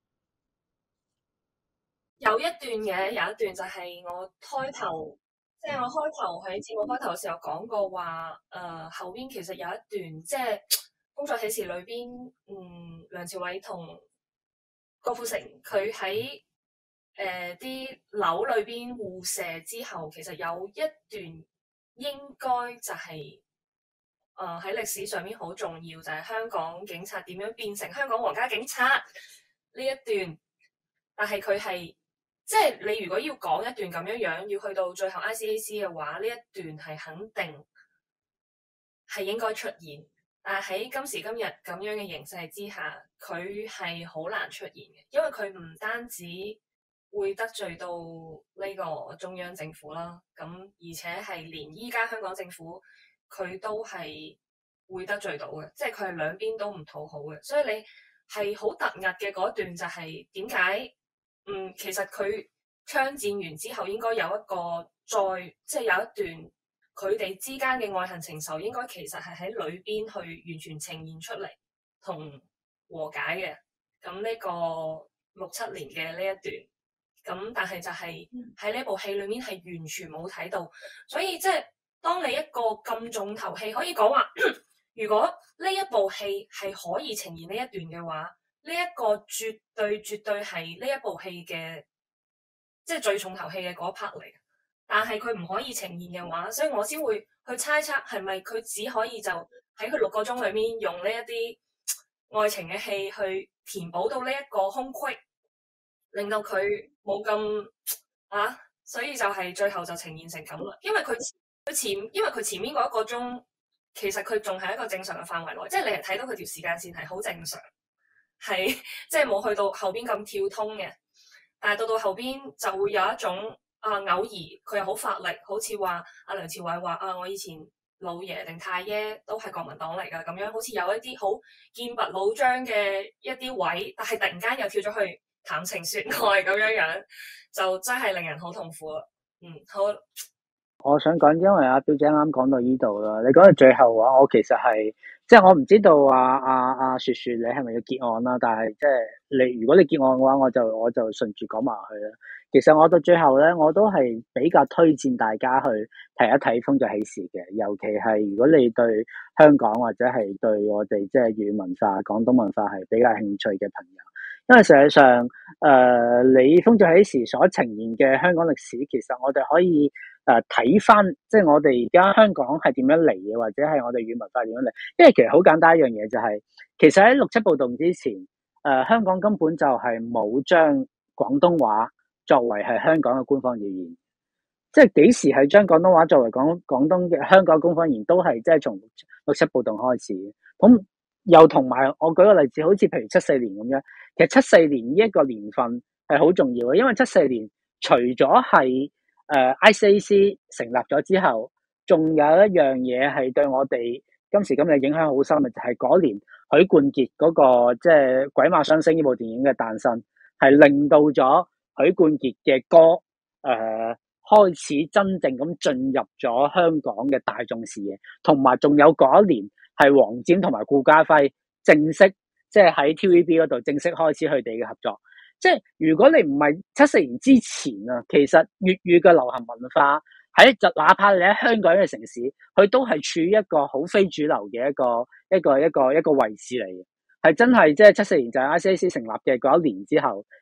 有一段嘅，有一段就係我開頭，即係我開頭喺節目開頭嘅時候講過話，誒、呃、後邊其實有一段，即係工作喜事裏邊，嗯，梁朝偉同郭富城佢喺誒啲樓裏邊互射之後，其實有一段應該就係、是。誒喺歷史上面好重要，就係、是、香港警察點樣變成香港皇家警察呢一段，但係佢係即係你如果要講一段咁樣樣，要去到最後 I C A C 嘅話，呢一段係肯定係應該出現，但係喺今時今日咁樣嘅形勢之下，佢係好難出現嘅，因為佢唔單止會得罪到呢個中央政府啦，咁而且係連依家香港政府。佢都係會得罪到嘅，即係佢係兩邊都唔討好嘅，所以你係好突兀嘅嗰段就係點解？嗯，其實佢槍戰完之後應該有一個再即係有一段佢哋之間嘅愛恨情仇，應該其實係喺裏邊去完全呈現出嚟同和解嘅。咁呢個六七年嘅呢一段，咁但係就係喺呢部戲裏面係完全冇睇到，所以即係。當你一個咁重頭戲可以講話，如果呢一部戲係可以呈現呢一段嘅話，呢、這、一個絕對絕對係呢一部戲嘅即係最重頭戲嘅嗰 part 嚟。但係佢唔可以呈現嘅話，所以我先會去猜測係咪佢只可以就喺佢六個鐘裏面用呢一啲愛情嘅戲去填補到呢一個空隙，令到佢冇咁啊，所以就係最後就呈現成咁啦，因為佢。佢前，因為佢前面嗰一個鐘，其實佢仲係一個正常嘅範圍內，即係你係睇到佢條時間線係好正常，係即係冇去到後邊咁跳通嘅。但係到到後邊就會有一種啊偶爾佢又好發力，好似話阿梁朝偉話啊，我以前老爺定太爺都係國民黨嚟㗎，咁樣好似有一啲好劍拔弩張嘅一啲位，但係突然間又跳咗去談情説愛咁樣樣，就真係令人好痛苦啦。嗯，好。 我想講，因為阿表姐啱講到呢度啦，你講到最後嘅話，我其實係即係我唔知道啊啊啊雪雪你係咪要結案啦？但係即係你如果你結案嘅話，我就我就順住講埋去啦。其實我到最後咧，我都係比較推薦大家去睇一睇《風再起時》嘅，尤其係如果你對香港或者係對我哋即係粵語文化、廣東文化係比較興趣嘅朋友，因為實際上誒、呃、你《風再起時》所呈現嘅香港歷史，其實我哋可以。誒，睇翻、呃、即係我哋而家香港係點樣嚟嘅，或者係我哋粵文化點樣嚟？因為其實好簡單一樣嘢就係、是，其實喺六七暴動之前，誒、呃、香港根本就係冇將廣東話作為係香港嘅官方語言。即係幾時係將廣東話作為廣廣東嘅香港官方語言，都係即係從六七暴動開始。咁又同埋我舉個例子，好似譬如七四年咁樣，其實七四年呢一個年份係好重要嘅，因為七四年除咗係誒、uh, I C A C 成立咗之後，仲有一樣嘢係對我哋今時今日影響好深嘅，就係、是、嗰年許冠傑嗰、那個即係、就是、鬼馬雙星呢部電影嘅誕生，係令到咗許冠傑嘅歌誒、呃、開始真正咁進入咗香港嘅大眾視野，同埋仲有嗰一年係黃霑同埋顧嘉輝正式即係喺 T V B 嗰度正式開始佢哋嘅合作。即係如果你唔係七四年之前啊，其實粵語嘅流行文化喺就哪怕你喺香港嘅城市，佢都係處於一個好非主流嘅一個一個一個一個位置嚟嘅，係真係即係七四年就係 I C A C 成立嘅嗰一年之後，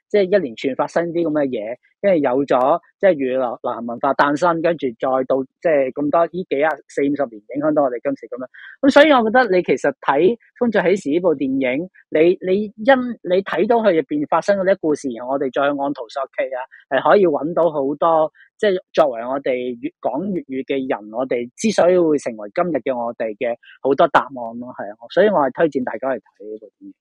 即係一連串發生啲咁嘅嘢，跟住有咗即係粵語流流行文化誕生，跟住再到即係咁多呢幾啊四五十年影響到我哋今時咁樣。咁所以我覺得你其實睇《風再起時》呢部電影，你你因你睇到佢入邊發生嗰啲故事，然後我哋再按圖索驥啊，係可以揾到好多即係作為我哋粵講粵語嘅人，我哋之所以會成為今日嘅我哋嘅好多答案咯，係啊，所以我係推薦大家去睇呢部電影。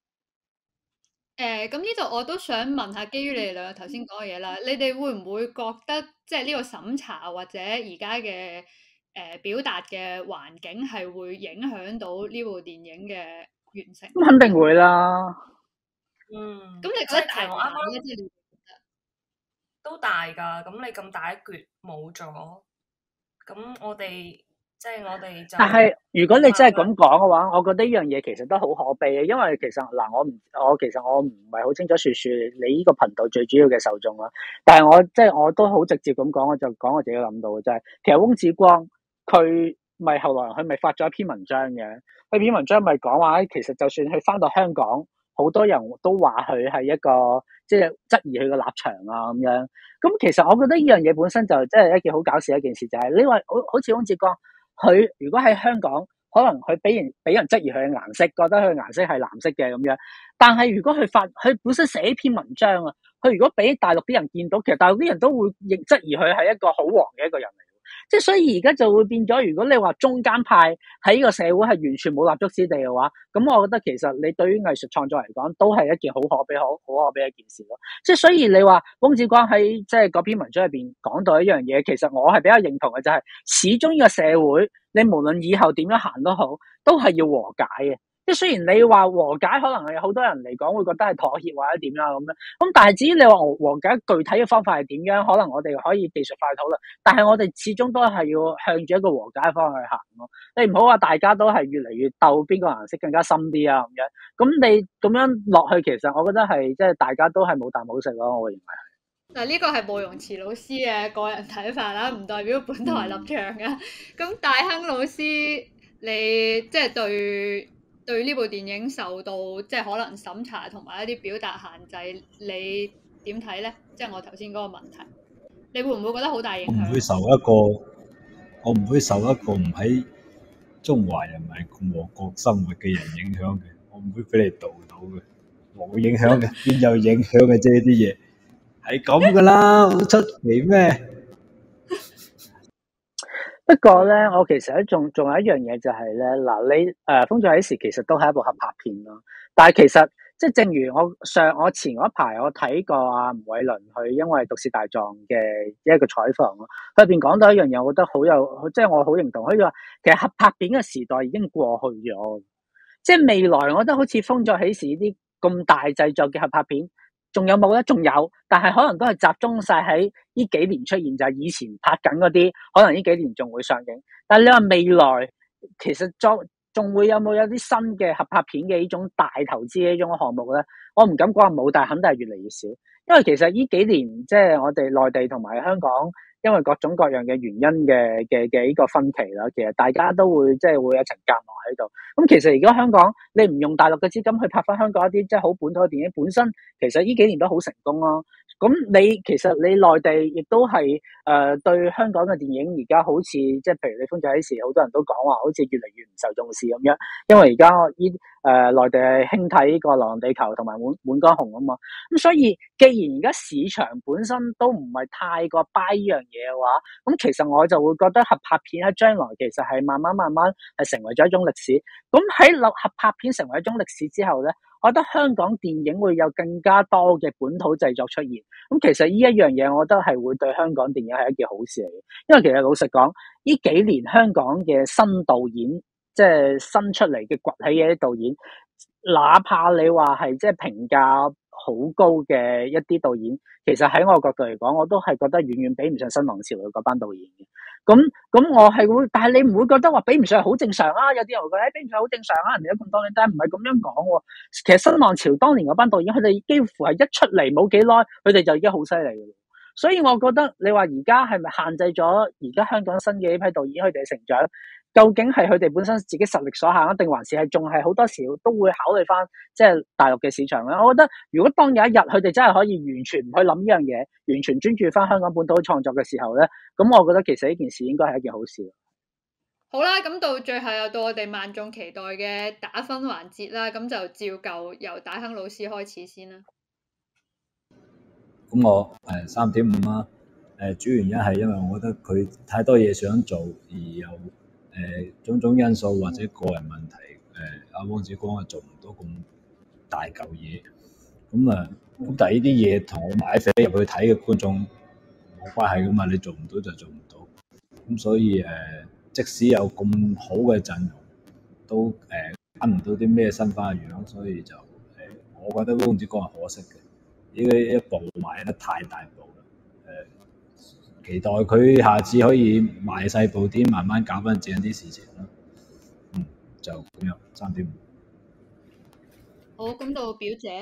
誒，咁呢度我都想問下，基於你哋兩個頭先講嘅嘢啦，你哋會唔會覺得即係呢個審查或者而家嘅誒表達嘅環境係會影響到呢部電影嘅完成？ 咁肯定會啦。 嗯， 咁你覺得大唔大咧？即係你覺得都大㗎。咁你咁大一橛冇咗，咁我哋。即係我哋就， 但係如果你真係咁講嘅話，我覺得呢樣嘢其實都好可悲嘅，因為其實嗱，我唔，我其實我唔係好清楚說說你呢個頻道最主要嘅受眾啦。但係我即係我都好直接咁講，我就講我自己諗到嘅，就係其實翁子光佢咪後來佢咪發咗一篇文章嘅，佢篇文章咪講話，其實就算佢翻到香港，好多人都話佢係一個即係質疑佢嘅立場啊咁樣。咁其實我覺得呢樣嘢本身就真係一件好搞笑嘅一件事，就係你話好好似翁子光。佢如果喺香港，可能佢俾人俾人質疑佢嘅顏色，覺得佢嘅顏色係藍色嘅咁樣。但係如果佢發佢本身寫一篇文章啊，佢如果俾大陸啲人見到，其實大陸啲人都會認質疑佢係一個好黃嘅一個人嚟。即係所以而家就會變咗，如果你話中間派喺呢個社會係完全冇立足之地嘅話，咁我覺得其實你對於藝術創作嚟講，都係一件好可悲、好好可悲嘅一件事咯。即係所以你話翁子光喺即係嗰篇文章入邊講到一樣嘢，其實我係比較認同嘅，就係始終呢個社會，你無論以後點樣行都好，都係要和解嘅。即係雖然你話和解，可能係好多人嚟講會覺得係妥協或者點樣咁樣，咁但係至於你話和解具體嘅方法係點樣，可能我哋可以技術化討論，但係我哋始終都係要向住一個和解嘅方向去行咯。你唔好話大家都係越嚟越鬥邊個顏色更加深啲啊咁樣，咁你咁樣落去，其實我覺得係即係大家都係冇啖好食咯，我會認為。 嗱，呢個係慕容慈老師嘅個人睇法啦，唔代表本台立場嘅。咁、嗯、大亨老師，你即係對對呢部電影受到即係可能審查同埋一啲表達限制，你點睇咧？即係我頭先嗰個問題，你會唔會覺得好大影響？ 我唔會受一個，我唔會受一個唔喺中華人民共和國生活嘅人影響嘅，我唔會俾你導到嘅，冇影響嘅，邊有影響嘅啫？呢啲嘢係咁噶啦，好出奇咩？ 不過咧，我其實咧仲仲有一樣嘢就係咧，嗱你誒《風再起時》其實都係一部合拍片咯。但係其實即係正如我上我前嗰一排我睇過阿吳偉倫佢因為《毒舌大狀》嘅一個採訪咯，佢入邊講到一樣嘢，我覺得好有，即係我好認同。佢話其實合拍片嘅時代已經過去咗，即係未來我覺得好似《風再起時》呢啲咁大製作嘅合拍片。仲有冇咧？仲有，但係可能都係集中晒喺呢幾年出現，就係、是、以前拍緊嗰啲，可能呢幾年仲會上映。但係你話未來，其實仲仲會有冇有啲新嘅合拍片嘅呢種大投資嘅呢種項目咧？我唔敢講話冇，但係肯定係越嚟越少。因為其實呢幾年即係我哋內地同埋香港，因為各種各樣嘅原因嘅嘅嘅呢個分歧啦，其實大家都會即係會有一層隔膜喺度。咁其實而家香港你唔用大陸嘅資金去拍翻香港一啲即係好本土嘅電影，本身其實呢幾年都好成功咯。咁你其實你內地亦都係誒、呃、對香港嘅電影而家好似即係譬如你風再起時，好多人都講話好似越嚟越唔受重視咁樣，因為而家依誒內地係興睇呢個《流浪地球》同埋《滿滿江紅》啊嘛。咁所以既然而家市場本身都唔係太過 buy 呢樣嘢嘅話，咁其實我就會覺得合拍片喺將來其實係慢慢慢慢係成為咗一種歷史。咁喺合拍片成為一種歷史之後咧，我覺得香港電影會有更加多嘅本土製作出現。咁其實呢一樣嘢，我覺得係會對香港電影係一件好事嚟嘅。因為其實老實講，呢幾年香港嘅新導演，即係新出嚟嘅崛起嘅啲導演，哪怕你話係即係評價好高嘅一啲導演，其實喺我角度嚟講，我都係覺得遠遠比唔上新浪潮嘅嗰班導演嘅。咁咁我係會，但係你唔會覺得話比唔上係好正常啊？有啲人會覺得誒比唔上好正常啊，人哋都咁多年，但係唔係咁樣講喎。其實新浪潮當年嗰班導演，佢哋幾乎係一出嚟冇幾耐，佢哋就已經好犀利嘅。所以我覺得你話而家係咪限制咗而家香港新嘅一批導演佢哋嘅成長？ 究竟係佢哋本身自己實力所限，定還是係仲係好多時都會考慮翻即係大陸嘅市場咧？我覺得如果當有一日佢哋真係可以完全唔去諗呢樣嘢，完全專注翻香港本土創作嘅時候咧，咁我覺得其實呢件事應該係一件好事。 好啦，咁到最後又到我哋萬眾期待嘅打分環節啦，咁就照舊由大亨老師開始先啦。 咁我誒三點五啦，誒主要原因係因為我覺得佢太多嘢想做，而又誒、呃、種種因素或者個人問題，誒阿汪子光啊做唔到咁大嚿嘢，咁啊咁但係呢啲嘢同我買飛入去睇嘅觀眾冇關係噶嘛，你做唔到就做唔到，咁所以誒、呃、即使有咁好嘅陣容，都誒揀唔到啲咩新花樣，所以就誒、呃、我覺得汪子光係可惜嘅。呢個一步邁得太大步啦，誒、呃，期待佢下次可以邁細步啲，慢慢搞翻正啲事情啦。嗯，就咁樣，三點五。 好，咁到表姐。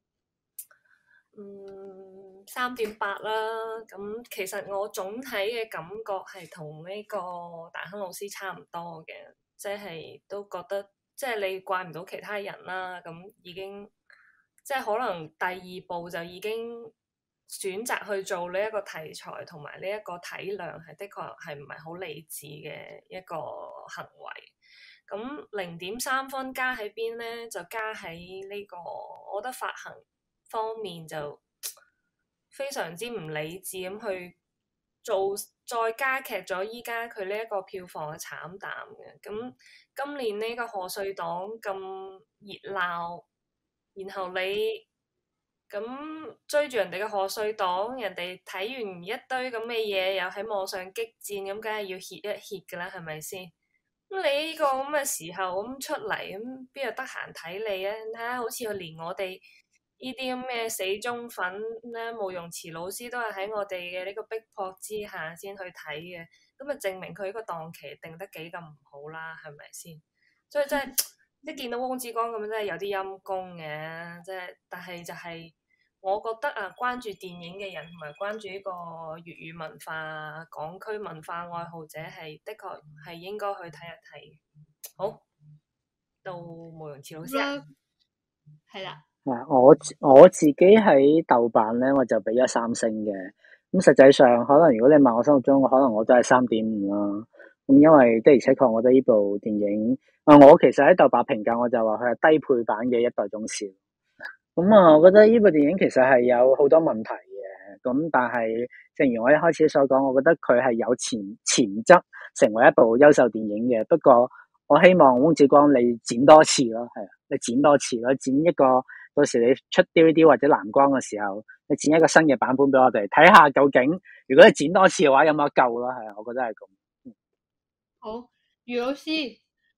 嗯，三點八啦。咁其實我總體嘅感覺係同呢個大亨老師差唔多嘅，即係都覺得即係你怪唔到其他人啦。咁已經。即係可能第二步就已經選擇去做呢一個題材同埋呢一個體量係的確係唔係好理智嘅一個行為。咁零點三分加喺邊咧？就加喺呢個，我覺得發行方面就非常之唔理智咁去做，再加劇咗依家佢呢一個票房嘅慘淡嘅。咁今年呢個賀歲檔咁熱鬧。然後你咁追住人哋嘅賀歲檔，人哋睇完一堆咁嘅嘢，又喺網上激戰，咁梗係要歇一歇噶啦，係咪先？咁你呢個咁嘅時候咁出嚟，咁邊度得閒睇你啊？睇下好似佢連我哋呢啲咁嘅死忠粉咧，慕容慈老師都係喺我哋嘅呢個逼迫之下先去睇嘅，咁啊證明佢呢個檔期定得幾咁唔好啦，係咪先？所以真係。即係見到汪子光咁樣真係有啲陰功嘅，即係但係就係我覺得啊，關注電影嘅人同埋關注呢個粵語文化、港區文化愛好者係的確係應該去睇一睇。好，到慕容慈老師啊， 係啦。 啊，我我自己喺豆瓣咧，我就俾咗三星嘅。咁實際上可能如果你問我心目中，可能我都係三點五啦。咁因為的而且確，我覺得呢部電影。啊！我其實喺豆瓣評價，我就話佢係低配版嘅一代宗師。咁啊，我覺得呢部電影其實係有好多問題嘅。咁但係，正如我一開始所講，我覺得佢係有潛潛質成為一部優秀電影嘅。不過，我希望汪子光你剪多次咯，係啊，你剪多次咯，剪一個到時你出 D V D 或者藍光嘅時候，你剪一個新嘅版本俾我哋睇下，究竟如果你剪多次嘅話，有冇得救咯？係啊，我覺得係咁。嗯、 好，余老師。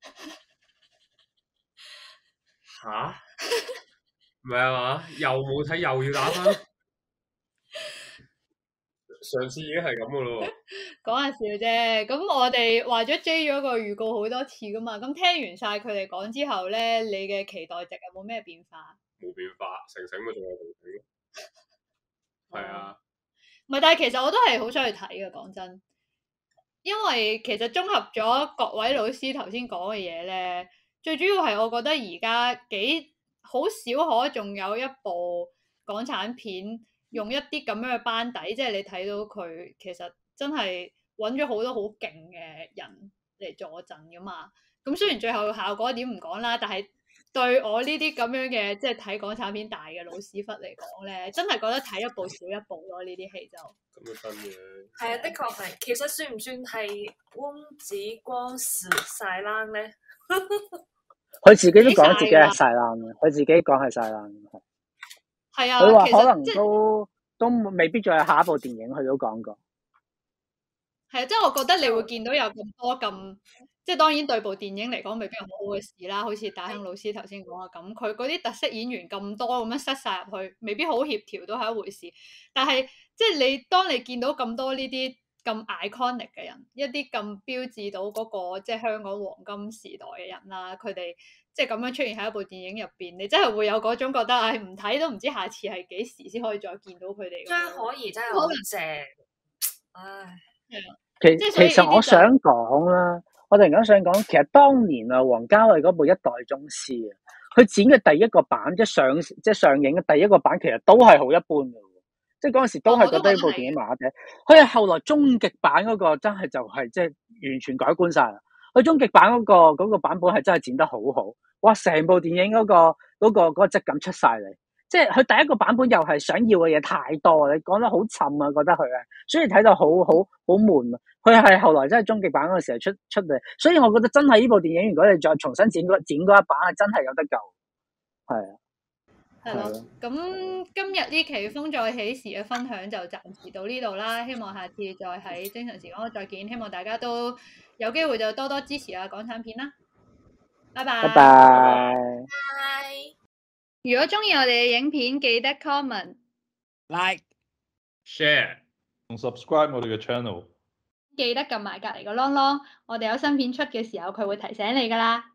吓？唔係啊嘛？又冇睇又要打分？上次已經係咁噶咯喎。 講下笑啫，咁我哋話咗 J 咗個預告好多次噶嘛，咁聽完晒佢哋講之後咧，你嘅期待值有冇咩變化？ 冇變化，成成咪仲有成成咯。係啊。 唔係，但係其實我都係好想去睇嘅，講真。因為其實綜合咗各位老師頭先講嘅嘢咧，最主要係我覺得而家幾好少可仲有一部港產片用一啲咁樣嘅班底，即係你睇到佢其實真係揾咗好多好勁嘅人嚟助陣噶嘛。咁雖然最後效果點唔講啦，但係對我呢啲咁樣嘅即係睇港產片大嘅老屎忽嚟講咧，真係覺得睇一部少一部咯，呢啲戲就。 咁都真嘅。 係啊，的確係。其實算唔算係汪子光蝕晒冷咧？ 佢自己都講自己係晒冷嘅，佢自己講係晒冷嘅。 係啊， 佢話可能即都都未必再有下一部電影，佢都講過。 係啊，即係我覺得你會見到有咁多咁，即係當然對部電影嚟講未必有好好嘅事啦。好似大亨老師頭先講嘅咁，佢嗰啲特色演員咁多咁樣塞晒入去，未必好協調都係一回事。但係即係你當你見到咁多呢啲咁 iconic 嘅人，一啲咁標誌到嗰個即係香港黃金時代嘅人啦，佢哋即係咁樣出現喺一部電影入邊，你真係會有嗰種覺得，唉，唔睇都唔知下次係幾時先可以再見到佢哋。 張可頤真係好正，唉， 係啊。 其其實我想講啦， 我突然間想講，其實當年啊，王家衛嗰部《一代宗師》啊，佢剪嘅第一個版，即係上即係上映嘅第一個版，其實都係好一般嘅。即係嗰陣時都係覺得呢部電影麻麻地。佢係後來終極版嗰個真係就係即係完全改觀晒啦。佢終極版嗰、嗰個、嗰個版本係真係剪得好好，哇！成部電影嗰、嗰個嗰、嗰個嗰、嗰個質感出晒嚟。即係佢第一個版本又係想要嘅嘢太多，你講得好沉啊，覺得佢啊，所以睇到好好好悶啊。佢係後來真係終極版嗰個時候出出嚟，所以我覺得真係呢部電影，如果你再重新剪嗰剪嗰一版，係真係有得救。係啊， 係咯。咁今日呢期風再起時嘅分享就暫時到呢度啦。希望下次再喺精神時光再見。希望大家都有機會就多多支持啊港產片啦。拜拜。 拜拜。 拜。 如果中意我哋嘅影片，記得 comment、 like、share 同 subscribe 我哋嘅 channel。 記得撳埋隔離個啷啷，我哋有新片出嘅時候，佢會提醒你㗎啦。